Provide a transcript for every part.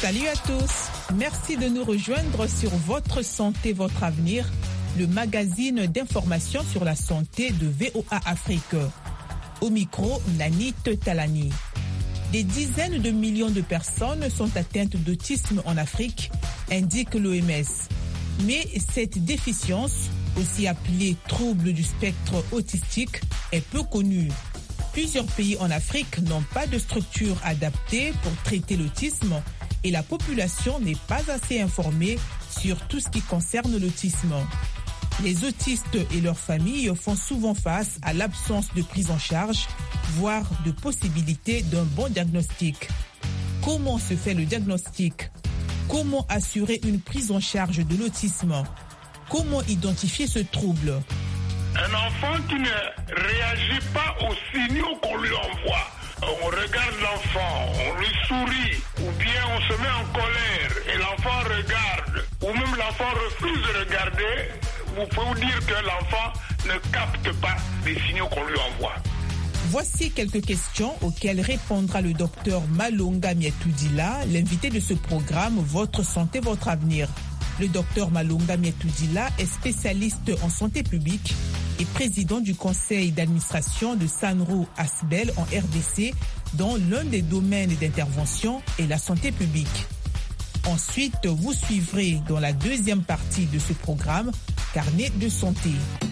Salut à tous. Merci de nous rejoindre sur Votre Santé, Votre Avenir, le magazine d'information sur la santé de VOA Afrique. Au micro, Nanit Talani. Des dizaines de millions de personnes sont atteintes d'autisme en Afrique, indique l'OMS. Mais cette déficience, aussi appelée trouble du spectre autistique, est peu connue. Plusieurs pays en Afrique n'ont pas de structure adaptée pour traiter l'autisme et la population n'est pas assez informée sur tout ce qui concerne l'autisme. Les autistes et leurs familles font souvent face à l'absence de prise en charge, voire de possibilité d'un bon diagnostic. Comment se fait le diagnostic? Comment assurer une prise en charge de l'autisme? Comment identifier ce trouble? Un enfant qui ne réagit pas aux signaux qu'on lui envoie. On regarde l'enfant, on lui sourit, ou bien on se met en colère et l'enfant regarde, ou même l'enfant refuse de regarder, vous pouvez vous dire que l'enfant ne capte pas les signaux qu'on lui envoie. Voici quelques questions auxquelles répondra le docteur Malonga Mietoudila, l'invité de ce programme Votre Santé, Votre Avenir. Le docteur Malonga Mietoudila est spécialiste en santé publique et président du conseil d'administration de Sanru Asbel en RDC, dont l'un des domaines d'intervention est la santé publique. Ensuite, vous suivrez dans la deuxième partie de ce programme, Carnet de santé.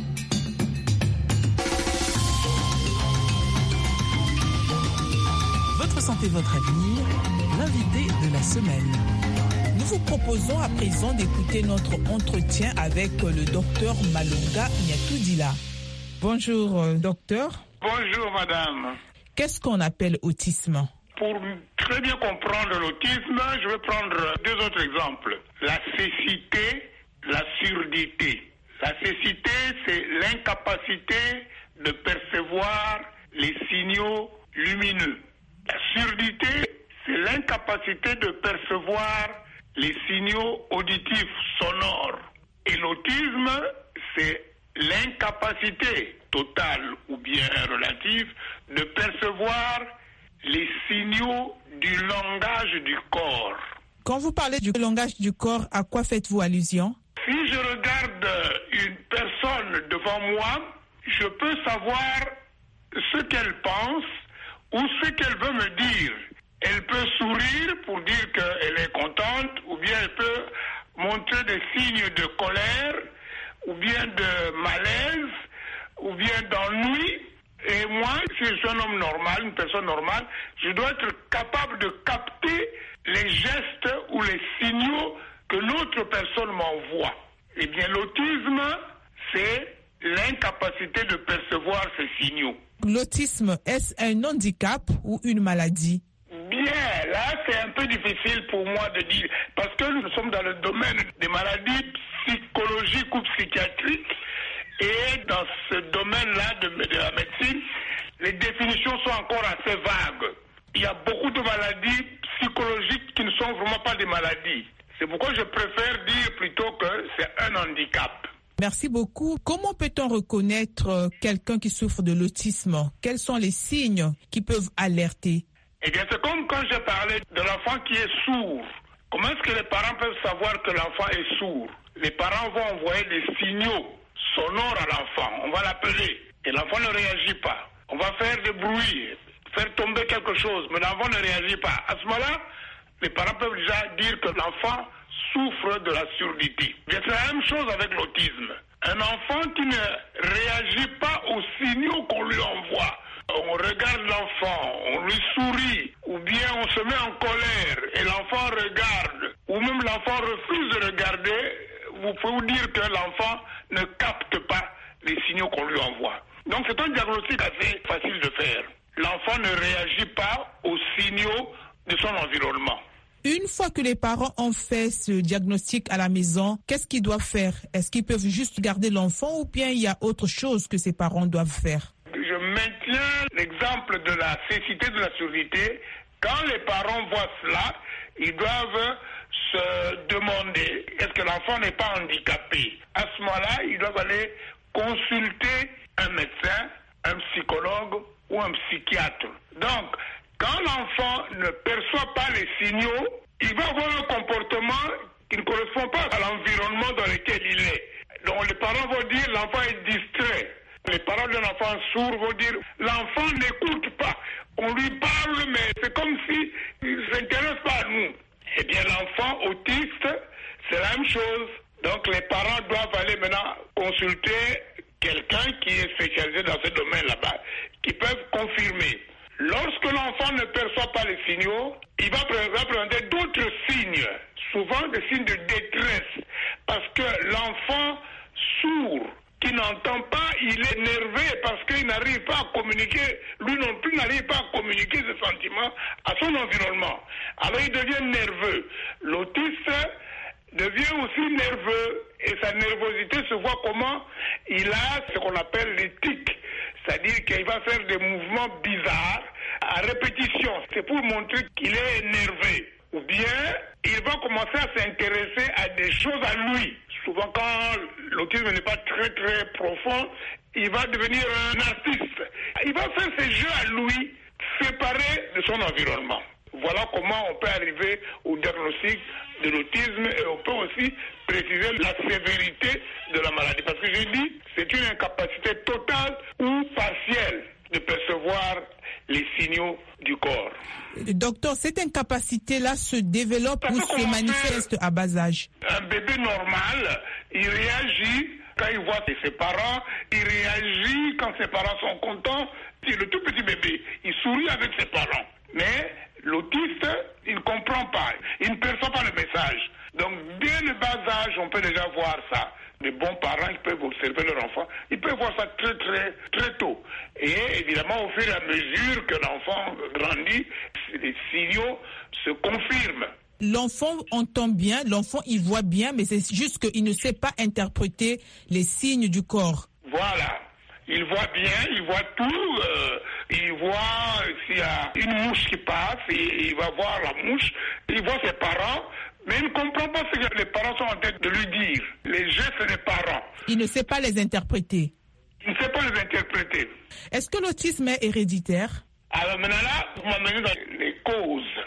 Votre santé, votre avenir, l'invité de la semaine. Nous vous proposons à présent d'écouter notre entretien avec le docteur Malonga Mietoudila. Bonjour, docteur. Bonjour, madame. Qu'est-ce qu'on appelle autisme? Pour très bien comprendre l'autisme, je vais prendre deux autres exemples. La cécité, la surdité. La cécité, c'est l'incapacité de percevoir les signaux lumineux. La surdité, c'est l'incapacité de percevoir les signaux auditifs sonores. Et l'autisme, c'est l'incapacité totale ou bien relative de percevoir les signaux du langage du corps. Quand vous parlez du langage du corps, à quoi faites-vous allusion? Si je regarde une personne devant moi, je peux savoir ce qu'elle pense ou ce qu'elle veut me dire. Elle peut sourire pour dire qu'elle est contente, ou bien elle peut montrer des signes de colère, ou bien de malaise, ou bien d'ennui. Et moi, si je suis un homme normal, une personne normale, je dois être capable de capter les gestes ou les signaux que l'autre personne m'envoie. Eh bien, l'autisme, c'est l'incapacité de percevoir ces signaux. L'autisme, est-ce un handicap ou une maladie? Bien, là, c'est un peu difficile pour moi de dire, parce que nous sommes dans le domaine des maladies psychologiques ou psychiatriques, et dans ce domaine-là de la médecine, les définitions sont encore assez vagues. Il y a beaucoup de maladies psychologiques qui ne sont vraiment pas des maladies. C'est pourquoi je préfère dire plutôt que c'est un handicap. Merci beaucoup. Comment peut-on reconnaître quelqu'un qui souffre de l'autisme? Quels sont les signes qui peuvent alerter? Eh bien, c'est comme quand je parlais de l'enfant qui est sourd. Comment est-ce que les parents peuvent savoir que l'enfant est sourd? Les parents vont envoyer des signaux sonores à l'enfant. On va l'appeler et l'enfant ne réagit pas. On va faire des bruits, faire tomber quelque chose, mais l'enfant ne réagit pas. À ce moment-là, les parents peuvent déjà dire que l'enfant souffre de la surdité. C'est la même chose avec l'autisme. Un enfant qui ne réagit pas aux signaux qu'on lui envoie. On regarde l'enfant, on lui sourit, ou bien on se met en colère et l'enfant regarde, ou même l'enfant refuse de regarder, vous pouvez vous dire que l'enfant ne capte pas les signaux qu'on lui envoie. Donc c'est un diagnostic assez facile de faire. L'enfant ne réagit pas aux signaux de son environnement. Une fois que les parents ont fait ce diagnostic à la maison, qu'est-ce qu'ils doivent faire? Est-ce qu'ils peuvent juste garder l'enfant ou bien il y a autre chose que ces parents doivent faire? Je maintiens l'exemple de la cécité, de la surdité. Quand les parents voient cela, ils doivent se demander est-ce que l'enfant n'est pas handicapé. À ce moment-là, ils doivent aller consulter un médecin, un psychologue ou un psychiatre. Donc, quand l'enfant ne perçoit pas les signaux, il va avoir un comportement qui ne correspond pas à l'environnement dans lequel il est. Donc les parents vont dire l'enfant est distrait. Les parents d'un enfant sourd vont dire l'enfant n'écoute pas. On lui parle, mais c'est comme si il ne s'intéresse pas à nous. Eh bien, l'enfant autiste, c'est la même chose. Donc les parents doivent aller maintenant consulter quelqu'un qui est spécialisé dans ce domaine là-bas, qui peuvent confirmer. Lorsque l'enfant ne perçoit pas les signaux, il va présenter d'autres signes, souvent des signes de détresse, parce que l'enfant sourd qui n'entend pas, il est énervé parce qu'il n'arrive pas à communiquer, lui non plus n'arrive pas à communiquer ses sentiments à son environnement. Alors il devient nerveux. L'autiste devient aussi nerveux et sa nervosité se voit comment il a ce qu'on appelle les tics, c'est-à-dire qu'il va faire des mouvements bizarres à répétition. C'est pour montrer qu'il est énervé. Ou bien il va commencer à s'intéresser à des choses à lui. Souvent quand l'autisme n'est pas très très profond, il va devenir un artiste. Il va faire ses jeux à lui, séparés de son environnement. Voilà comment on peut arriver au diagnostic de l'autisme et on peut aussi préciser la sévérité de la maladie. Parce que j'ai dit, c'est une incapacité totale ou partielle de percevoir les signaux du corps. Docteur, cette incapacité-là se développe ou se manifeste à bas âge? Un bébé normal, il réagit quand il voit ses parents, il réagit quand ses parents sont contents. C'est le tout petit bébé, il sourit avec ses parents. Mais l'autiste, il ne comprend pas, il ne perçoit pas le message. Donc, dès le bas âge, on peut déjà voir ça. Les bons parents qui peuvent observer leur enfant, ils peuvent voir ça très, très, très tôt. Et évidemment, au fur et à mesure que l'enfant grandit, les signaux se confirment. L'enfant entend bien, l'enfant il voit bien, mais c'est juste qu'il ne sait pas interpréter les signes du corps. Voilà. Il voit bien, il voit tout, il voit s'il y a une mouche qui passe, il va voir la mouche, il voit ses parents, mais il ne comprend pas ce que les parents sont en train de lui dire. Les gestes des parents. Il ne sait pas les interpréter. Il ne sait pas les interpréter. Est-ce que l'autisme est héréditaire? Alors maintenant là, vous m'amenez dans les causes.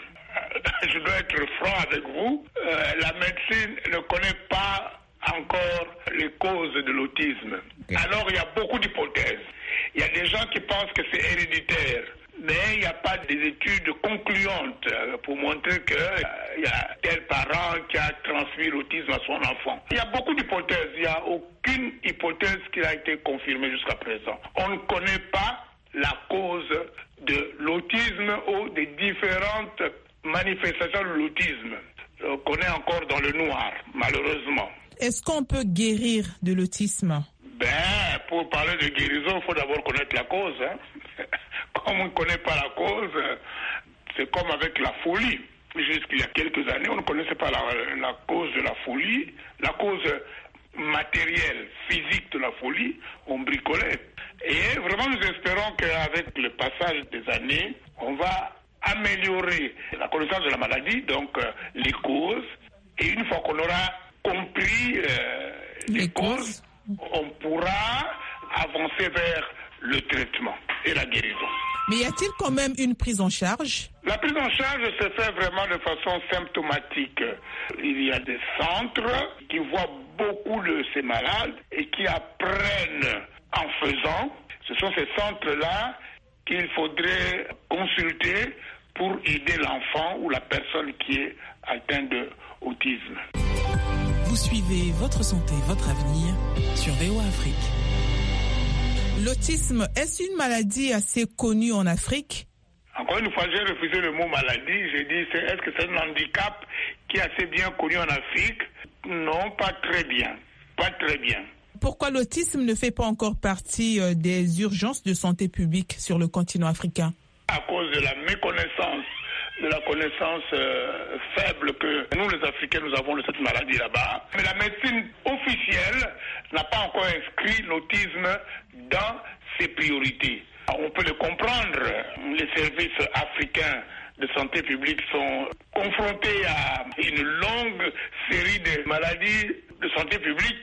Je dois être franc avec vous. La médecine ne connaît pas encore les causes de l'autisme. Alors il y a beaucoup d'hypothèses. Il y a des gens qui pensent que c'est héréditaire, mais il n'y a pas des études concluantes pour montrer qu'il y a tel parent qui a transmis l'autisme à son enfant. Il y a beaucoup d'hypothèses. Il n'y a aucune hypothèse qui a été confirmée jusqu'à présent. On ne connaît pas la cause de l'autisme ou des différentes manifestations de l'autisme. On connaît encore dans le noir, malheureusement. Est-ce qu'on peut guérir de l'autisme? Pour parler de guérison, il faut d'abord connaître la cause. Comme on ne connaît pas la cause, c'est comme avec la folie. Jusqu'il y a quelques années, on ne connaissait pas la cause de la folie. La cause matérielle, physique de la folie, on bricolait. Et vraiment, nous espérons qu'avec le passage des années, on va améliorer la connaissance de la maladie, donc les causes. Et une fois qu'on aura compris les causes, on pourra avancer vers le traitement et la guérison. Mais y a-t-il quand même une prise en charge? La prise en charge se fait vraiment de façon symptomatique. Il y a des centres qui voient beaucoup de ces malades et qui apprennent en faisant. Ce sont ces centres-là qu'il faudrait consulter pour aider l'enfant ou la personne qui est atteinte d'autisme. Vous suivez Votre Santé, Votre Avenir sur VOA Afrique. L'autisme, est-ce une maladie assez connue en Afrique? Encore une fois, j'ai refusé le mot maladie. J'ai dit, est-ce que c'est un handicap qui est assez bien connu en Afrique? Non, pas très bien. Pas très bien. Pourquoi l'autisme ne fait pas encore partie des urgences de santé publique sur le continent africain? À cause de la méconnaissance, de la connaissance faible que nous, les Africains, nous avons de cette maladie là-bas. Mais la médecine officielle n'a pas encore inscrit l'autisme dans ses priorités. On peut le comprendre. Les services africains de santé publique sont confrontés à une longue série de maladies de santé publique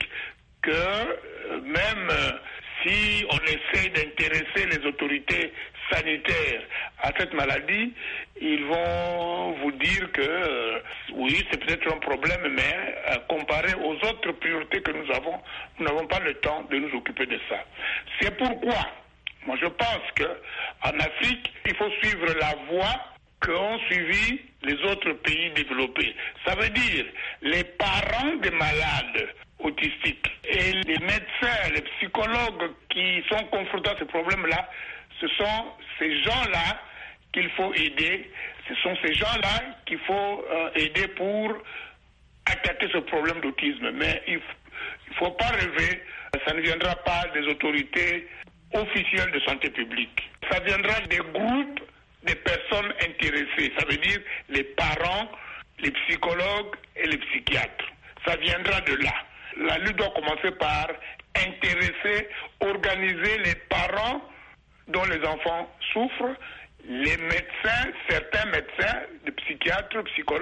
que même si on essaie d'intéresser les autorités sanitaires à cette maladie, ils vont vous dire que oui, c'est peut-être un problème, mais comparé aux autres priorités que nous avons, nous n'avons pas le temps de nous occuper de ça. C'est pourquoi, moi je pense qu'en Afrique, il faut suivre la voie qu'ont suivi les autres pays développés. Ça veut dire les parents des malades autistiques et les médecins, les psychologues qui sont confrontés à ce problème-là, ce sont ces gens-là qu'il faut aider. Ce sont ces gens-là qu'il faut aider pour attaquer ce problème d'autisme. Mais il ne faut pas rêver, ça ne viendra pas des autorités officielles de santé publique. Ça viendra des groupes des personnes intéressées, ça veut dire les parents, les psychologues et les psychiatres. Ça viendra de là. La lutte doit commencer par intéresser, organiser les parents dont les enfants souffrent, les médecins, certains médecins, des psychiatres,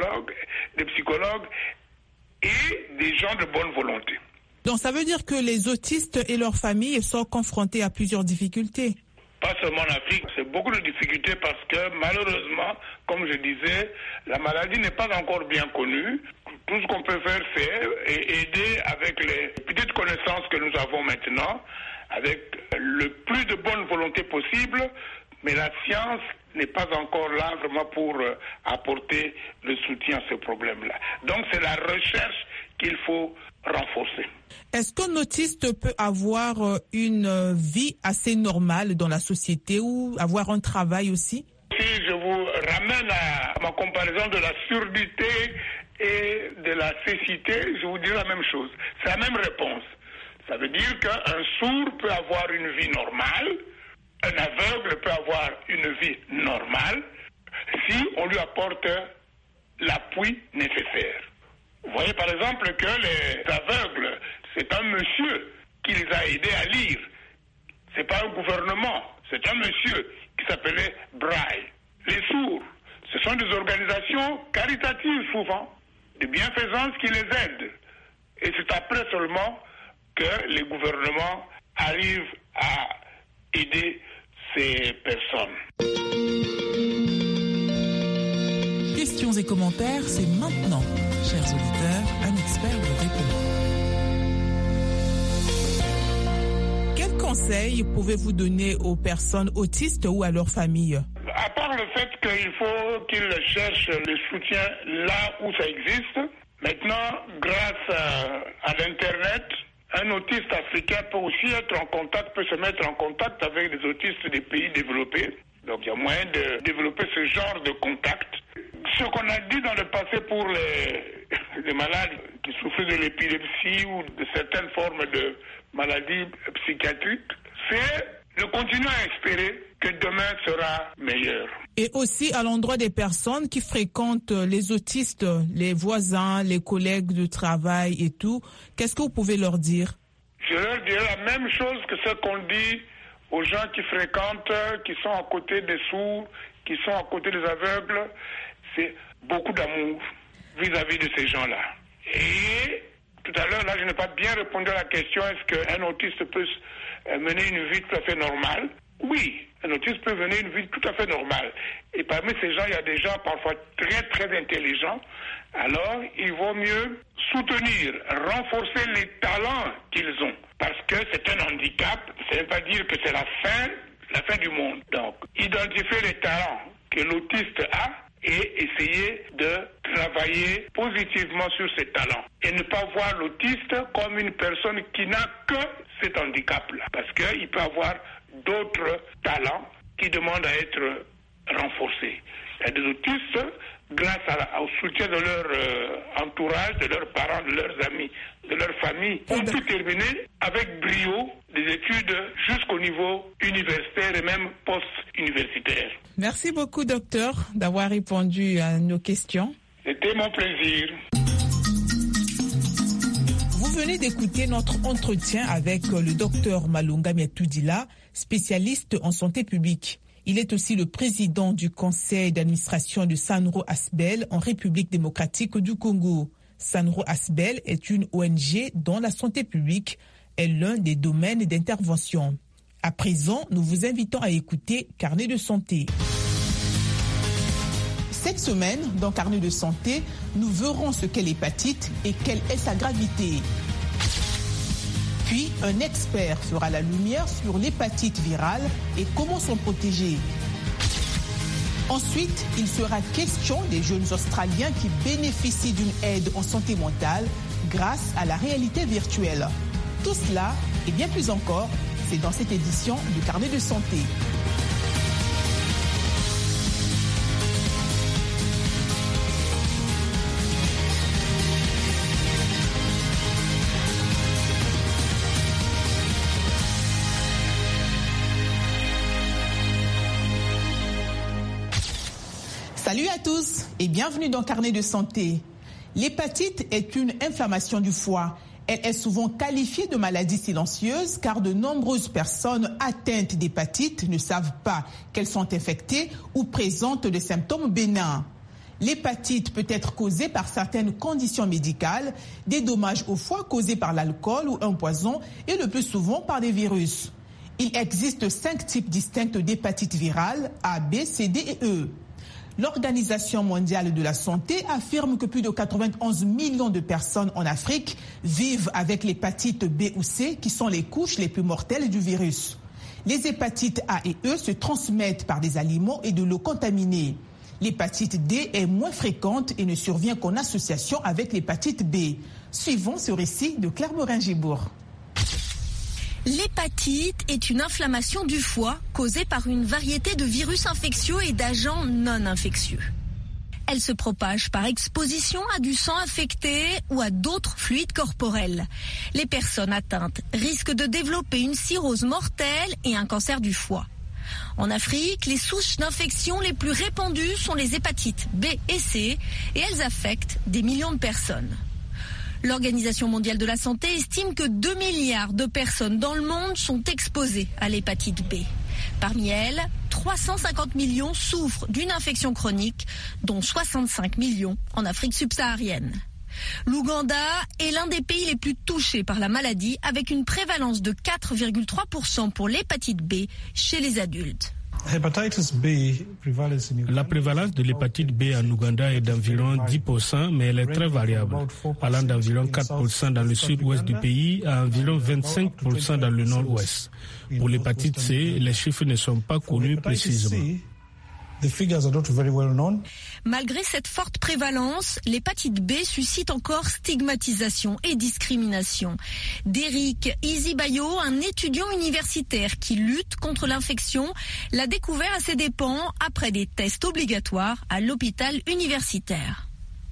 des psychologues et des gens de bonne volonté. Donc ça veut dire que les autistes et leurs familles sont confrontés à plusieurs difficultés. Pas seulement en Afrique, c'est beaucoup de difficultés parce que malheureusement, comme je disais, la maladie n'est pas encore bien connue. Tout ce qu'on peut faire, c'est aider avec les petites connaissances que nous avons maintenant, avec le plus de bonne volonté possible, mais la science n'est pas encore là vraiment pour apporter le soutien à ce problème-là. Donc c'est la recherche qu'il faut renforcer. Est-ce qu'un autiste peut avoir une vie assez normale dans la société ou avoir un travail aussi? Si je vous ramène à ma comparaison de la surdité et de la cécité, je vous dis la même chose. C'est la même réponse. Ça veut dire qu'un sourd peut avoir une vie normale, un aveugle peut avoir une vie normale si on lui apporte l'appui nécessaire. Vous voyez par exemple que les aveugles, c'est un monsieur qui les a aidés à lire. C'est pas un gouvernement, c'est un monsieur qui s'appelait Braille. Les sourds, ce sont des organisations caritatives souvent, de bienfaisance qui les aident. Et c'est après seulement que les gouvernements arrivent à aider ces personnes. Questions et commentaires, c'est maintenant. Chers auditeurs, un expert vous répond. Quels conseils pouvez-vous donner aux personnes autistes ou à leurs familles? À part le fait qu'il faut qu'ils cherchent le soutien là où ça existe, maintenant, grâce à l'Internet, un autiste africain peut aussi se mettre en contact avec des autistes des pays développés. Donc il y a moyen de développer ce genre de contact. Ce qu'on a dit dans le passé pour les malades qui souffrent de l'épilepsie ou de certaines formes de maladies psychiatriques, c'est de continuer à espérer que demain sera meilleur. Et aussi à l'endroit des personnes qui fréquentent les autistes, les voisins, les collègues de travail et tout, qu'est-ce que vous pouvez leur dire? Je leur dirais la même chose que ce qu'on dit aux gens qui fréquentent, qui sont à côté des sourds, qui sont à côté des aveugles. C'est beaucoup d'amour vis-à-vis de ces gens-là. Et tout à l'heure, là, je n'ai pas bien répondu à la question, est-ce qu'un autiste peut mener une vie tout à fait normale? Oui, un autiste peut mener une vie tout à fait normale. Et parmi ces gens, il y a des gens parfois très, très intelligents. Alors, il vaut mieux soutenir, renforcer les talents qu'ils ont. Parce que c'est un handicap, ça ne veut pas dire que c'est la fin du monde. Donc, identifier les talents que l'autiste a et essayer de travailler positivement sur ses talents. Et ne pas voir l'autiste comme une personne qui n'a que cet handicap-là. Parce qu'il peut avoir d'autres talents qui demandent à être renforcés. Il y a des autistes, grâce au soutien de leur entourage, de leurs parents, de leurs amis, de leur famille, ont pu terminer avec brio des études jusqu'au niveau universitaire et même post-universitaire. Merci beaucoup, docteur, d'avoir répondu à nos questions. C'était mon plaisir. Vous venez d'écouter notre entretien avec le docteur Malunga Miatoudila, spécialiste en santé publique. Il est aussi le président du conseil d'administration de Sanro Asbel en République démocratique du Congo. Sanro Asbel est une ONG dont la santé publique est l'un des domaines d'intervention. À présent, nous vous invitons à écouter Carnet de santé. Cette semaine, dans Carnet de santé, nous verrons ce qu'est l'hépatite et quelle est sa gravité. Puis, un expert fera la lumière sur l'hépatite virale et comment s'en protéger. Ensuite, il sera question des jeunes Australiens qui bénéficient d'une aide en santé mentale grâce à la réalité virtuelle. Tout cela et bien plus encore, c'est dans cette édition du Carnet de santé. Salut à tous et bienvenue dans Carnet de santé. L'hépatite est une inflammation du foie. Elle est souvent qualifiée de maladie silencieuse car de nombreuses personnes atteintes d'hépatite ne savent pas qu'elles sont infectées ou présentent des symptômes bénins. L'hépatite peut être causée par certaines conditions médicales, des dommages au foie causés par l'alcool ou un poison et le plus souvent par des virus. Il existe 5 types distincts d'hépatite virale, A, B, C, D et E. L'Organisation mondiale de la santé affirme que plus de 91 millions de personnes en Afrique vivent avec l'hépatite B ou C, qui sont les couches les plus mortelles du virus. Les hépatites A et E se transmettent par des aliments et de l'eau contaminée. L'hépatite D est moins fréquente et ne survient qu'en association avec l'hépatite B. Suivons ce récit de Claire Morin-Gibourg. L'hépatite est une inflammation du foie causée par une variété de virus infectieux et d'agents non infectieux. Elle se propage par exposition à du sang infecté ou à d'autres fluides corporels. Les personnes atteintes risquent de développer une cirrhose mortelle et un cancer du foie. En Afrique, les souches d'infection les plus répandues sont les hépatites B et C et elles affectent des millions de personnes. L'Organisation mondiale de la santé estime que 2 milliards de personnes dans le monde sont exposées à l'hépatite B. Parmi elles, 350 millions souffrent d'une infection chronique, dont 65 millions en Afrique subsaharienne. L'Ouganda est l'un des pays les plus touchés par la maladie, avec une prévalence de 4,3% pour l'hépatite B chez les adultes. La prévalence de l'hépatite B en Ouganda est d'environ 10%, mais elle est très variable, allant d'environ 4% dans le sud-ouest du pays à environ 25% dans le nord-ouest. Pour l'hépatite C, les chiffres ne sont pas connus précisément. Malgré cette forte prévalence, l'hépatite B suscite encore stigmatisation et discrimination. Derrick Izibayo, un étudiant universitaire qui lutte contre l'infection, l'a découvert à ses dépens après des tests obligatoires à l'hôpital universitaire.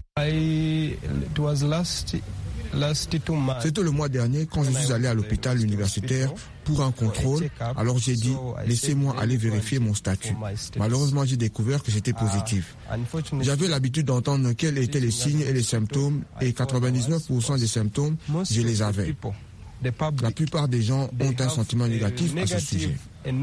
C'était le mois dernier quand je suis allé à l'hôpital universitaire pour un contrôle. Alors j'ai dit, laissez-moi aller vérifier mon statut. Malheureusement, j'ai découvert que j'étais positif. J'avais l'habitude d'entendre quels étaient les signes et les symptômes et 99% des symptômes, je les avais. La plupart des gens ont un sentiment négatif à ce sujet.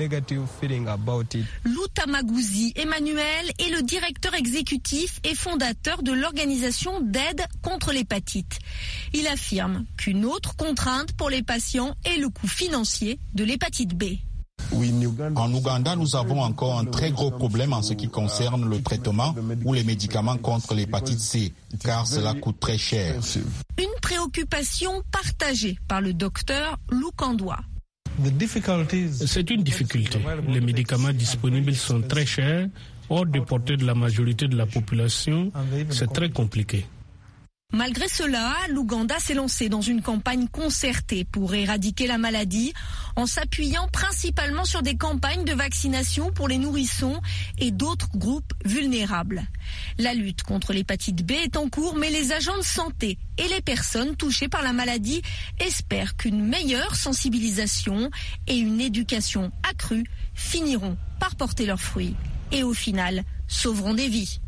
Lutamagouzi Emmanuel est le directeur exécutif et fondateur de l'organisation d'aide contre l'hépatite. Il affirme qu'une autre contrainte pour les patients est le coût financier de l'hépatite B. En Ouganda, nous avons encore un très gros problème en ce qui concerne le traitement ou les médicaments contre l'hépatite C, car cela coûte très cher. Une préoccupation partagée par le docteur Lukandwa. C'est une difficulté. Les médicaments disponibles sont très chers, hors de portée de la majorité de la population. C'est très compliqué. Malgré cela, l'Ouganda s'est lancé dans une campagne concertée pour éradiquer la maladie en s'appuyant principalement sur des campagnes de vaccination pour les nourrissons et d'autres groupes vulnérables. La lutte contre l'hépatite B est en cours, mais les agents de santé et les personnes touchées par la maladie espèrent qu'une meilleure sensibilisation et une éducation accrue finiront par porter leurs fruits et au final sauveront des vies.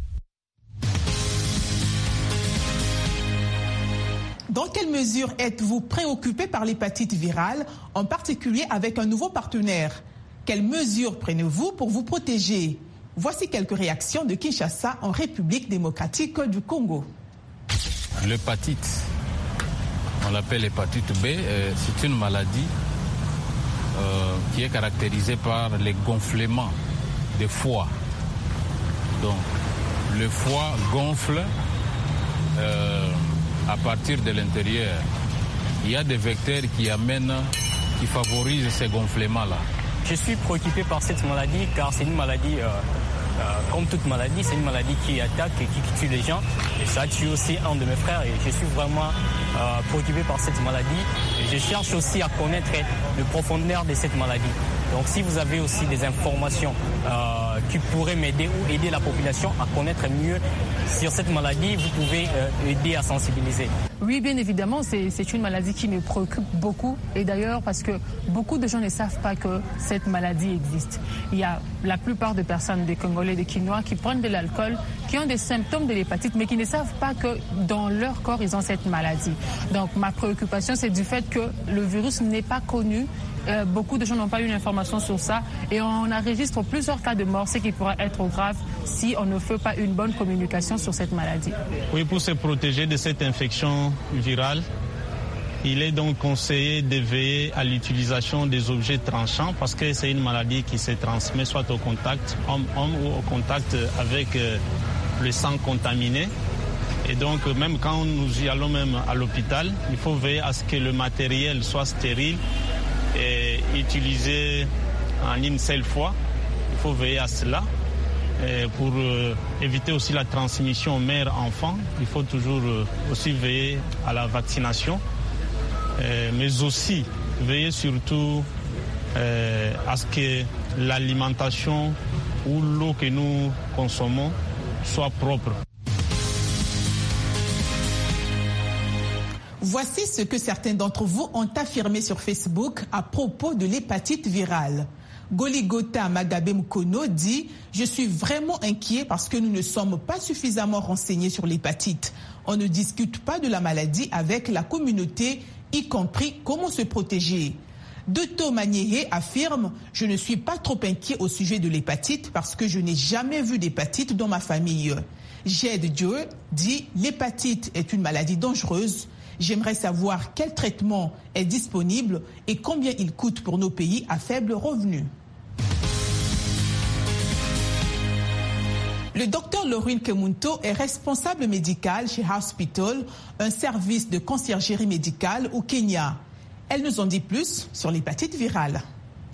Dans quelle mesure êtes-vous préoccupé par l'hépatite virale, en particulier avec un nouveau partenaire? Quelles mesures prenez-vous pour vous protéger? Voici quelques réactions de Kinshasa en République démocratique du Congo. L'hépatite, on l'appelle hépatite B, c'est une maladie qui est caractérisée par les gonflements des foies. Donc, le foie gonfle à partir de l'intérieur. Il y a des vecteurs qui favorisent ces gonflements-là. Je suis préoccupé par cette maladie car c'est une maladie, comme toute maladie, c'est une maladie qui attaque et qui tue les gens. Et ça a tué aussi un de mes frères et je suis vraiment préoccupé par cette maladie. Et je cherche aussi à connaître le profondeur de cette maladie. Donc si vous avez aussi des informations qui pourraient m'aider ou aider la population à connaître mieux sur cette maladie, vous pouvez aider à sensibiliser. Oui, bien évidemment, c'est une maladie qui me préoccupe beaucoup. Et d'ailleurs, parce que beaucoup de gens ne savent pas que cette maladie existe. Il y a la plupart des personnes, des Congolais, des Kinois, qui prennent de l'alcool, qui ont des symptômes de l'hépatite, mais qui ne savent pas que dans leur corps, ils ont cette maladie. Donc, ma préoccupation, c'est du fait que le virus n'est pas connu. Beaucoup de gens n'ont pas eu l'information sur ça et on enregistre plusieurs cas de mort, ce qui pourrait être grave si on ne fait pas une bonne communication sur cette maladie. Oui, pour se protéger de cette infection virale, il est donc conseillé de veiller à l'utilisation des objets tranchants parce que c'est une maladie qui se transmet soit au contact homme-homme ou au contact avec le sang contaminé. Et donc, même quand nous y allons même à l'hôpital, il faut veiller à ce que le matériel soit stérile et utilisé en une seule fois. Il faut veiller à cela. Et pour éviter aussi la transmission mère-enfant, il faut toujours aussi veiller à la vaccination. Mais aussi veiller surtout à ce que l'alimentation ou l'eau que nous consommons soit propre. Voici ce que certains d'entre vous ont affirmé sur Facebook à propos de l'hépatite virale. Goligota Magabe Mkono dit « Je suis vraiment inquiet parce que nous ne sommes pas suffisamment renseignés sur l'hépatite. On ne discute pas de la maladie avec la communauté, y compris comment se protéger. » Doto Magnéhé affirme « Je ne suis pas trop inquiet au sujet de l'hépatite parce que je n'ai jamais vu d'hépatite dans ma famille. » Jed Joe dit « L'hépatite est une maladie dangereuse. J'aimerais savoir quel traitement est disponible et combien il coûte pour nos pays à faible revenu. » Le docteur Laurine Kemunto est responsable médical chez Hospital, un service de conciergerie médicale au Kenya. Elle nous en dit plus sur l'hépatite virale.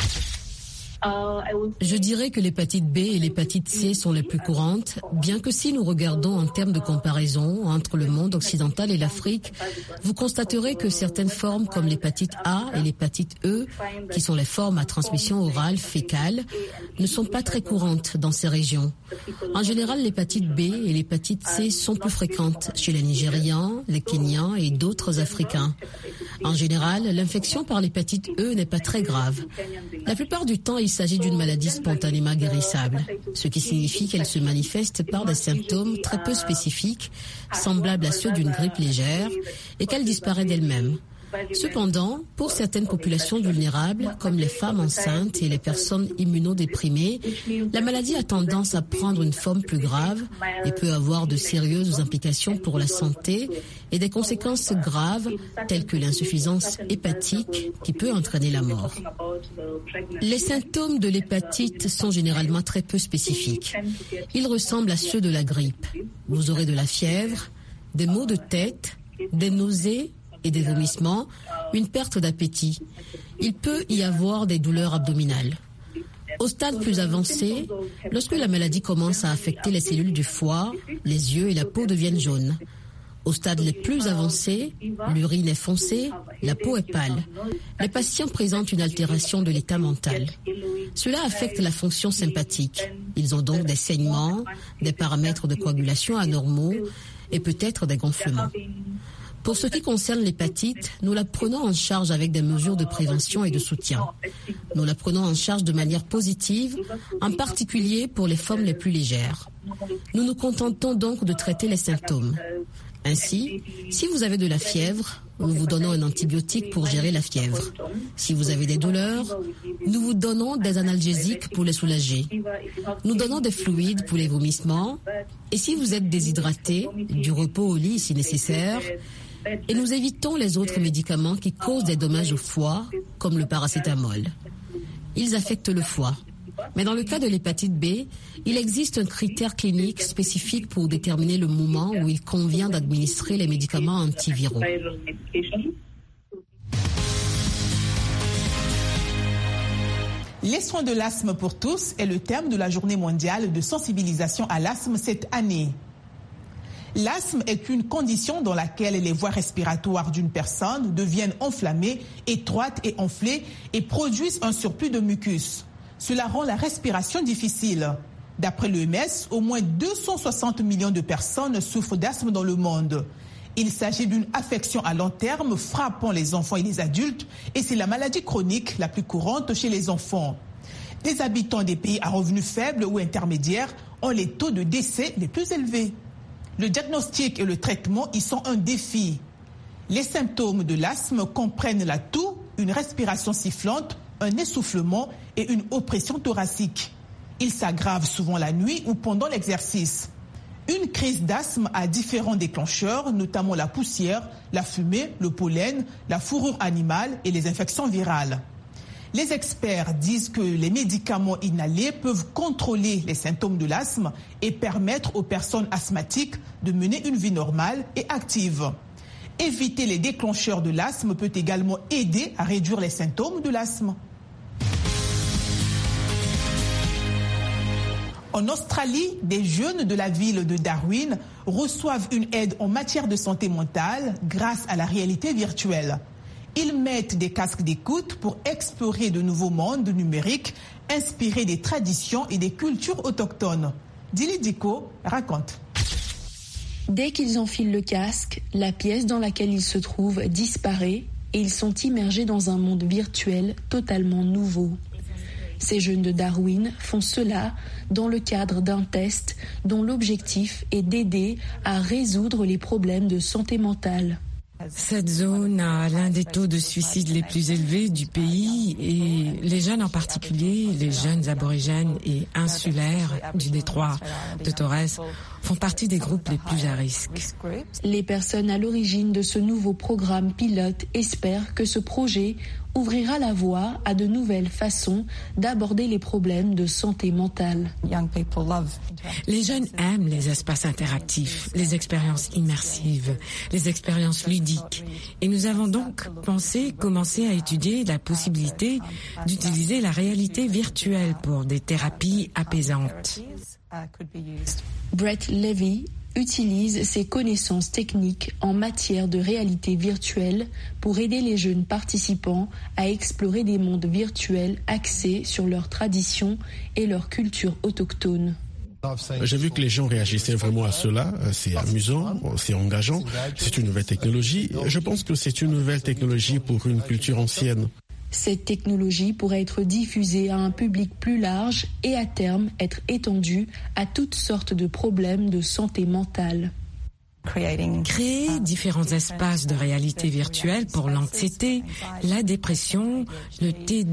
Je dirais que l'hépatite B et l'hépatite C sont les plus courantes, bien que si nous regardons en termes de comparaison entre le monde occidental et l'Afrique, vous constaterez que certaines formes comme l'hépatite A et l'hépatite E, qui sont les formes à transmission orale fécale, ne sont pas très courantes dans ces régions. En général, l'hépatite B et l'hépatite C sont plus fréquentes chez les Nigérians, les Kenyans et d'autres Africains. En général, l'infection par l'hépatite E n'est pas très grave. La plupart du temps, il s'agit d'une maladie spontanément guérissable, ce qui signifie qu'elle se manifeste par des symptômes très peu spécifiques, semblables à ceux d'une grippe légère, et qu'elle disparaît d'elle-même. Cependant, pour certaines populations vulnérables, comme les femmes enceintes et les personnes immunodéprimées, la maladie a tendance à prendre une forme plus grave et peut avoir de sérieuses implications pour la santé et des conséquences graves telles que l'insuffisance hépatique qui peut entraîner la mort. Les symptômes de l'hépatite sont généralement très peu spécifiques. Ils ressemblent à ceux de la grippe. Vous aurez de la fièvre, des maux de tête, des nausées, et des vomissements, une perte d'appétit. Il peut y avoir des douleurs abdominales. Au stade plus avancé, lorsque la maladie commence à affecter les cellules du foie, les yeux et la peau deviennent jaunes. Au stade les plus avancés, l'urine est foncée, la peau est pâle. Les patients présentent une altération de l'état mental. Cela affecte la fonction sympathique. Ils ont donc des saignements, des paramètres de coagulation anormaux et peut-être des gonflements. Pour ce qui concerne l'hépatite, nous la prenons en charge avec des mesures de prévention et de soutien. Nous la prenons en charge de manière positive, en particulier pour les formes les plus légères. Nous nous contentons donc de traiter les symptômes. Ainsi, si vous avez de la fièvre, nous vous donnons un antibiotique pour gérer la fièvre. Si vous avez des douleurs, nous vous donnons des analgésiques pour les soulager. Nous donnons des fluides pour les vomissements. Et si vous êtes déshydraté, du repos au lit si nécessaire. Et nous évitons les autres médicaments qui causent des dommages au foie, comme le paracétamol. Ils affectent le foie. Mais dans le cas de l'hépatite B, il existe un critère clinique spécifique pour déterminer le moment où il convient d'administrer les médicaments antiviraux. Les soins de l'asthme pour tous est le thème de la journée mondiale de sensibilisation à l'asthme cette année. L'asthme est une condition dans laquelle les voies respiratoires d'une personne deviennent enflammées, étroites et enflées et produisent un surplus de mucus. Cela rend la respiration difficile. D'après l'OMS, au moins 260 millions de personnes souffrent d'asthme dans le monde. Il s'agit d'une affection à long terme frappant les enfants et les adultes et c'est la maladie chronique la plus courante chez les enfants. Les habitants des pays à revenus faibles ou intermédiaires ont les taux de décès les plus élevés. Le diagnostic et le traitement y sont un défi. Les symptômes de l'asthme comprennent la toux, une respiration sifflante, un essoufflement et une oppression thoracique. Ils s'aggravent souvent la nuit ou pendant l'exercice. Une crise d'asthme a différents déclencheurs, notamment la poussière, la fumée, le pollen, la fourrure animale et les infections virales. Les experts disent que les médicaments inhalés peuvent contrôler les symptômes de l'asthme et permettre aux personnes asthmatiques de mener une vie normale et active. Éviter les déclencheurs de l'asthme peut également aider à réduire les symptômes de l'asthme. En Australie, des jeunes de la ville de Darwin reçoivent une aide en matière de santé mentale grâce à la réalité virtuelle. Ils mettent des casques d'écoute pour explorer de nouveaux mondes numériques, inspirés des traditions et des cultures autochtones. Dili Diko raconte. Dès qu'ils enfilent le casque, la pièce dans laquelle ils se trouvent disparaît et ils sont immergés dans un monde virtuel totalement nouveau. Ces jeunes de Darwin font cela dans le cadre d'un test dont l'objectif est d'aider à résoudre les problèmes de santé mentale. Cette zone a l'un des taux de suicide les plus élevés du pays et les jeunes en particulier, les jeunes aborigènes et insulaires du détroit de Torres font partie des groupes les plus à risque. Les personnes à l'origine de ce nouveau programme pilote espèrent que ce projet ouvrira la voie à de nouvelles façons d'aborder les problèmes de santé mentale. Les jeunes aiment les espaces interactifs, les expériences immersives, les expériences ludiques. Et nous avons donc commencé à étudier la possibilité d'utiliser la réalité virtuelle pour des thérapies apaisantes. Brett Levy utilise ses connaissances techniques en matière de réalité virtuelle pour aider les jeunes participants à explorer des mondes virtuels axés sur leurs traditions et leur culture autochtone. J'ai vu que les gens réagissaient vraiment à cela. C'est amusant, c'est engageant, c'est une nouvelle technologie. Je pense que c'est une nouvelle technologie pour une culture ancienne. Cette technologie pourrait être diffusée à un public plus large et à terme être étendue à toutes sortes de problèmes de santé mentale. Créer différents espaces de réalité virtuelle pour l'anxiété, la dépression, le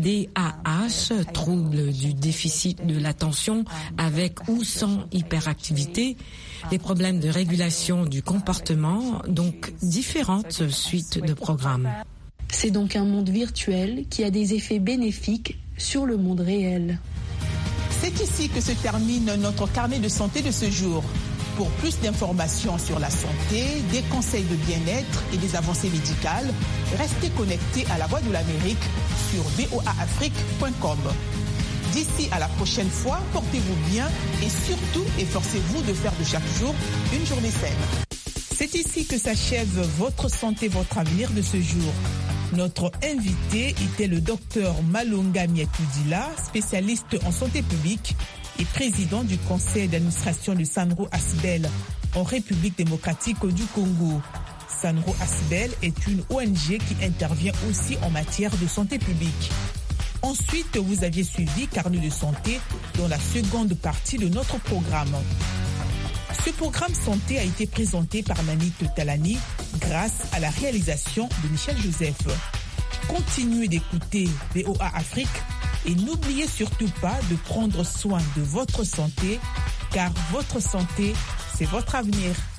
TDAH, trouble du déficit de l'attention avec ou sans hyperactivité, les problèmes de régulation du comportement, donc différentes suites de programmes. C'est donc un monde virtuel qui a des effets bénéfiques sur le monde réel. C'est ici que se termine notre carnet de santé de ce jour. Pour plus d'informations sur la santé, des conseils de bien-être et des avancées médicales, restez connectés à La Voix de l'Amérique sur voaafrique.com. D'ici à la prochaine fois, portez-vous bien et surtout efforcez-vous de faire de chaque jour une journée saine. C'est ici que s'achève Votre santé, votre avenir de ce jour. Notre invité était le docteur Malonga Mietoudila, spécialiste en santé publique et président du conseil d'administration de Sanro Asbel en République démocratique du Congo. Sanro Asbel est une ONG qui intervient aussi en matière de santé publique. Ensuite, vous aviez suivi Carnet de santé dans la seconde partie de notre programme. Ce programme santé a été présenté par Nanit Talani grâce à la réalisation de Michel Joseph. Continuez d'écouter VOA Afrique et n'oubliez surtout pas de prendre soin de votre santé car votre santé, c'est votre avenir.